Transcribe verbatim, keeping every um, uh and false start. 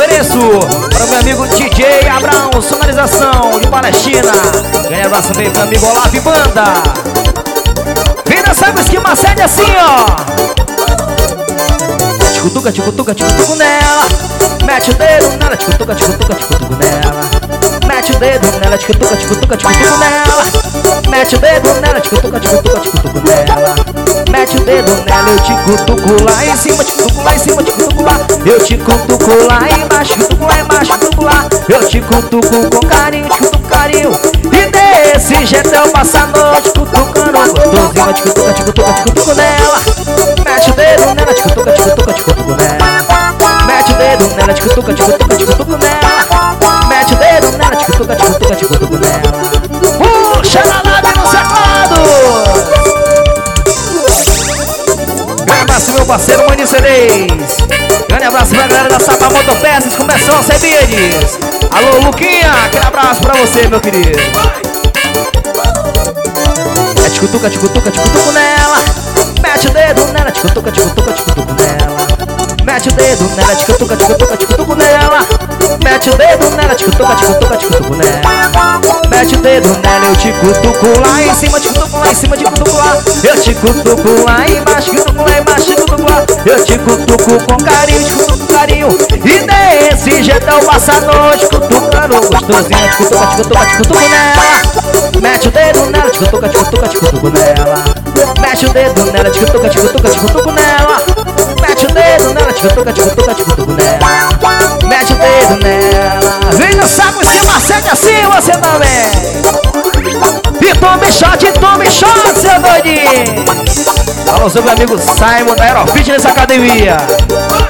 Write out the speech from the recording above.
endereço para o meu amigo D J Abraão, sonorização de Palestina. Grande abraço também pro meu amigo Olavo Banda. Vem dançar com esquema sede assim, ó. Ticutuca, ticutuca, ticutuca nela. Mete o dedo nela, ticutuca, ticutuca, ticutuca nela. Mete o dedo nela, ticutuca, ticutuca, ticutuca nela. Mete o dedo nela, ticutuca, ticutuca, ticutuca nela. Mete o dedo nela, eu te cutuco lá em cima, te cutuco lá em cima, te cutuco lá. Eu te cutuco lá embaixo, cutuco lá embaixo, cutuco lá. Eu te cutuco com carinho, te cutuco com carinho. E desse jeito eu passo a noite cutucando gostosinho. Te cutuca, te cutuca, te cutuco nela. Mete o dedo nela, te cutuca, te cutuca, te cutuco nela. Mete o dedo nela, te cutuca, te cutuca, te cutuco nela. Mete o dedo nela, te cutuca, te cutuca, te cutuco nela. Puxa na lata no teclado. Grande abraço meu parceiro Mani Cereis. Grande abraço pra galera da Sapa Motopeças, começou a Cebides. Alô Luquinha, aquele abraço pra você meu querido. É ticutuca, ticutuca, ticutuco nela. Mete o dedo nela, ticutuca, ticutuca, ticutuco nela. Mete o dedo nela, ticutuca, ticutuca, ticutuco nela. Mete o dedo nela, ticutuca, ticutuca, ticutuco nela. Mete o dedo nela, eu te cutuco lá em cima, te cutuco lá em cima, te cutuco lá. Eu te cutuco lá embaixo, cutuco lá embaixo, te cutuco lá. Eu te cutuco com carinho, te cutuco com carinho. E desse jeito eu passo a noite cutucando gostosinho. Te cutuca, te cutuca, te cutuco nela. Mete o dedo nela, te cutuca, te cutuca, te cutuco nela. Mete o dedo nela, te cutuca, te cutuca, te cutuco nela. Mete o dedo nela, te cutuca, te cutuca, te cutuco nela. Mete o dedo nela. Vem dançar com esse macete assim, você também. E tome shot, tome shot, seu doidinho. Alô, seu meu amigo Simon da Aero Fitness Academia.